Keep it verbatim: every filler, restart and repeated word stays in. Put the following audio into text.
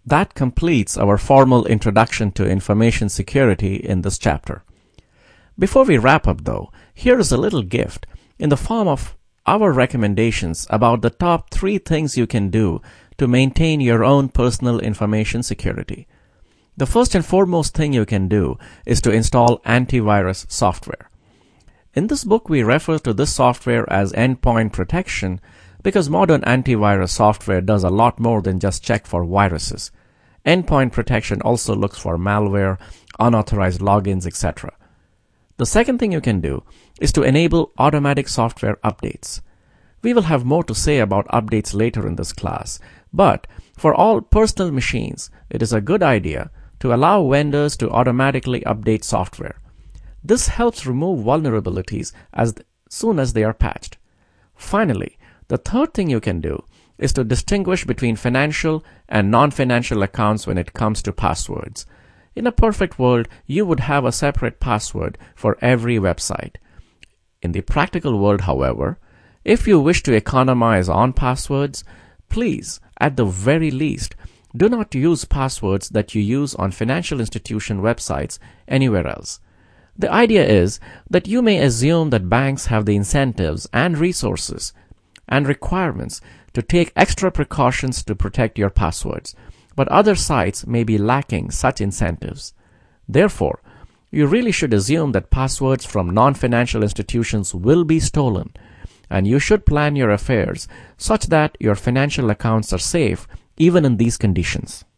That completes our formal introduction to information security in this chapter. Before we wrap up though, here is a little gift in the form of our recommendations about the top three things you can do to maintain your own personal information security. The first and foremost thing you can do is to install antivirus software. In this book, we refer to this software as endpoint protection because modern antivirus software does a lot more than just check for viruses. Endpoint protection also looks for malware, unauthorized logins, et cetera. The second thing you can do is to enable automatic software updates. We will have more to say about updates later in this class, but for all personal machines, it is a good idea to allow vendors to automatically update software. This helps remove vulnerabilities as soon as they are patched. Finally, the third thing you can do is to distinguish between financial and non-financial accounts when it comes to passwords. In a perfect world, you would have a separate password for every website. In the practical world, however, if you wish to economize on passwords, please, at the very least, do not use passwords that you use on financial institution websites anywhere else. The idea is that you may assume that banks have the incentives and resources and requirements to take extra precautions to protect your passwords, but other sites may be lacking such incentives. Therefore, you really should assume that passwords from non-financial institutions will be stolen, and you should plan your affairs such that your financial accounts are safe even in these conditions.